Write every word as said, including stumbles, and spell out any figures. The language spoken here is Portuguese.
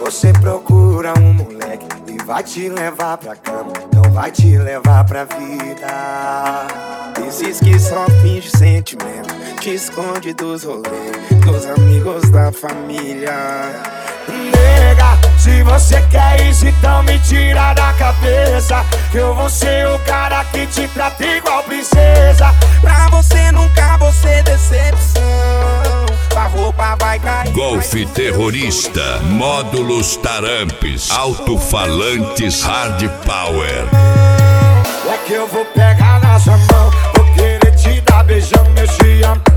Você procura um moleque e vai te levar pra cama, não vai te levar pra vida. Esses que só finge sentimento, te esconde dos rolês, dos amigos da família. Nega, se você quer isso, então me tira da cabeça que eu vou ser o cara que te trata igual princesa. Pra você nunca vou ser decepção, a roupa vai cair. Golfe Terrorista, módulos Tarampes, alto-falantes Hard Power. É que eu vou pegar na sua mão, vou querer te dar beijão, meu te amo.